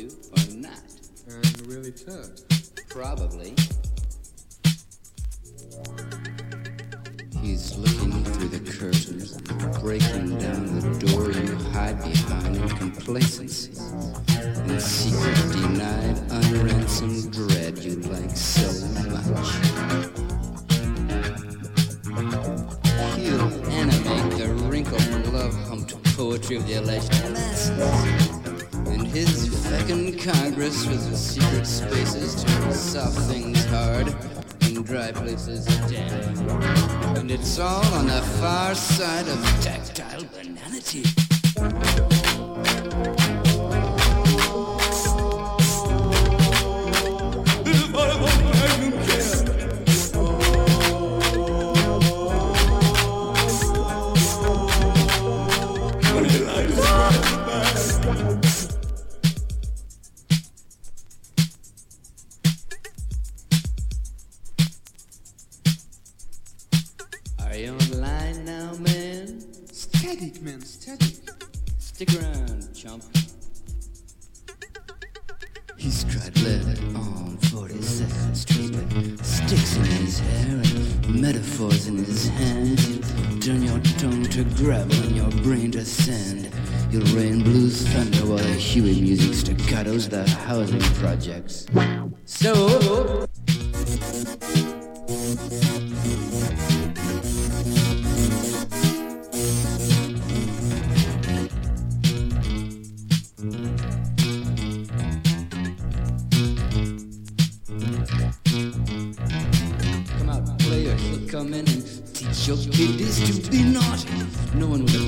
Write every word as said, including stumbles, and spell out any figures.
to or not? I'm really touched. Probably. He's looking through the curtains, breaking down the door you hide behind in complacency. In secret, denied, unransomed dread you like so much. He'll animate the wrinkled, love-humped poetry of the alleged assassins. And his fecund Congress with the secret spaces turns soft things hard and dry places damp. And it's all on the far side of tactile banality. Are you online now, man? Static, man, static. Stick around, chump. He's tried lead on forty-second Street with sticks in his hair and metaphors in his hand. Turn your tongue to gravel and your brain to sand. You'll rain blues thunder while the Huey music staccatos the housing projects. So... Come out, player, he'll come in and teach your kiddies to be naughty. No one with a